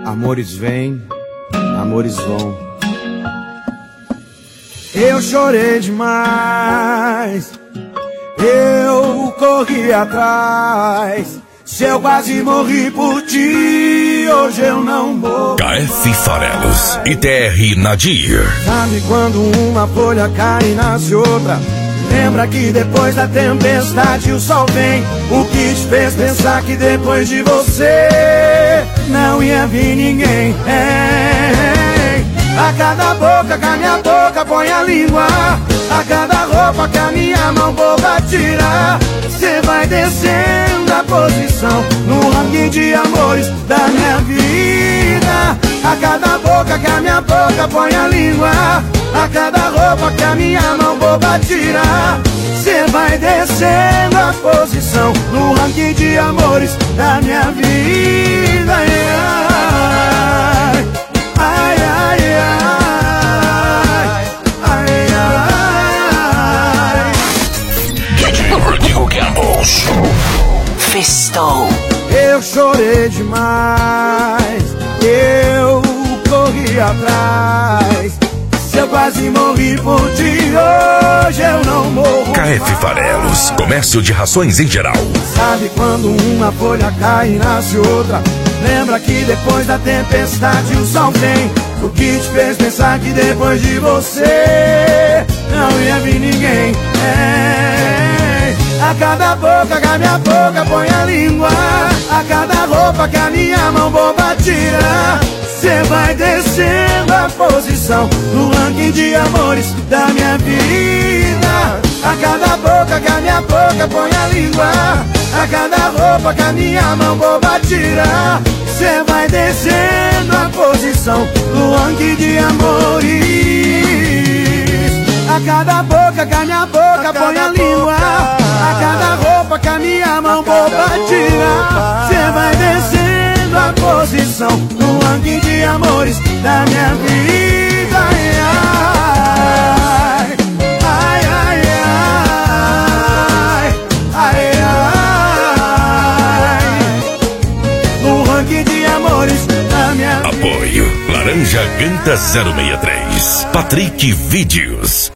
Amores vêm, amores vão. Eu chorei demais, eu corri atrás. Se eu quase morri por ti, hoje eu não morro. KF Farelos e TR Nadir. Sabe quando uma folha cai e nasce outra? Lembra que depois da tempestade o sol vem. O que te fez pensar que depois de você não ia vir ninguém? A cada boca que a minha boca põe a língua, a cada roupa que a minha mão boba tira, cê vai descendo a posição no ranking de amores da minha vida. A cada boca que a minha boca põe a língua, a cada roupa que a minha mão boba tira, cê vai descendo a posição no ranking de amores da minha vida. Ai, ai, ai, ai, ai, DJ Rodrigo Campos. Festou. Eu chorei demais, eu corri atrás. Se eu quase morri por ti, hoje eu não morro. KF Farelos, comércio de rações em geral. Sabe quando uma folha cai e nasce outra? Lembra que depois da tempestade o sol vem. O que te fez pensar que depois de você não ia vir ninguém? A cada boca que a minha boca põe a língua, a cada roupa que a minha mão boba tira, cê vai descendo a posição no ranking de amores da minha vida. A cada boca que a minha boca põe a língua, a cada roupa que a minha mão boba tira, cê vai descendo a posição no ranking de amores. A cada boca que a minha boca põe a língua, a cada roupa que a minha mão boba tira, cê vai descendo a posição no ranking de amores da minha vida. Ai, ai, ai, ai, ai, no ranking de amores da minha vida. Apoio Laranja Ganta 063. Patrick Vídeos.